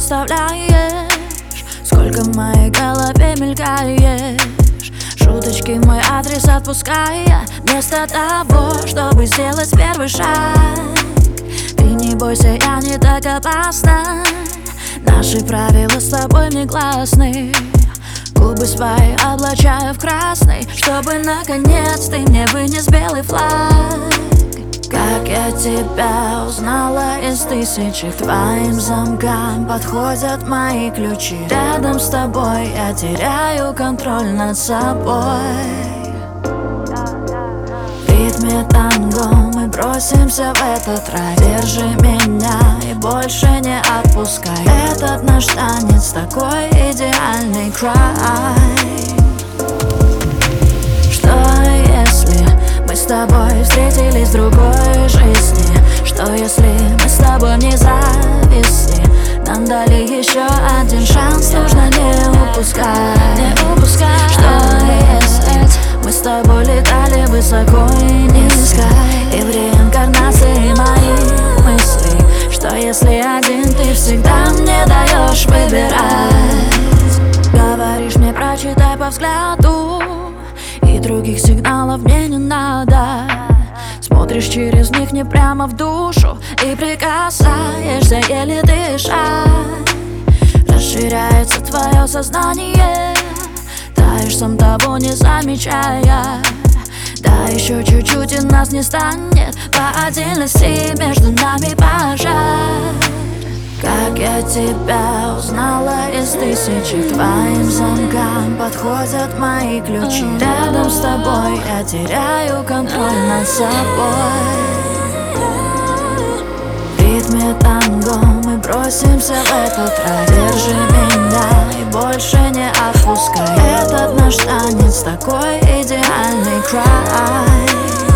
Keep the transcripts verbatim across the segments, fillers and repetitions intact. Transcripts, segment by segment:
оставляешь? Сколько в моей голове мелькаешь? Шуточки в мой адрес отпуская, вместо того, чтобы сделать первый шаг. Ты не бойся, я не так опасна. Наши правила с тобой негласны. Губы свои облачаю в красный, чтобы наконец ты мне вынес белый флаг. Как я тебя узнала из тысячи, к твоим замкам подходят мои ключи. Рядом с тобой я теряю контроль над собой. В ритме танго мы бросимся в этот рай. Держи меня и больше не отпускай. Этот наш танец такой идеальный край. Что если мы с тобой встретились в другой жизни? Что если мы с тобой не зависли? Нам дали еще один шанс, нужно не упускать, не упускать. Что если мы с тобой летали высоко и низко, и в реинкарнации моих мыслей? Что если один ты всегда мне даешь выбирать? Говоришь мне, прочитай по взгляду, и других сигналов мне не надо. Смотришь через них не прямо в душу и прикасаешься, еле дышать. Расширяется твое сознание, таешь сам того не замечая. Да еще чуть-чуть и нас не станет, по отдельности между нами пожар. Как я тебя узнала из тысячи, к твоим замкам подходят мои ключи. Рядом с тобой я теряю контроль над собой. В ритме танго мы бросимся в этот рай. Держи меня и больше не отпускай. Этот наш танец такой идеальный край.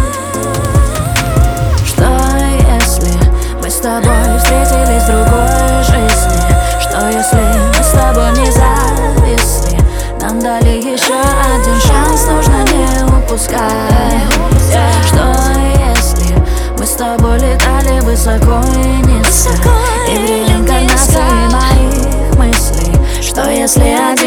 Что если мы с тобой встретились в другой жизни? Что если мы с тобой не зависли? Нам дали еще один шанс, нужно не упускать. Что если мы с тобой летали высоко и низко, и в реинкарнации моих мыслей? Что если один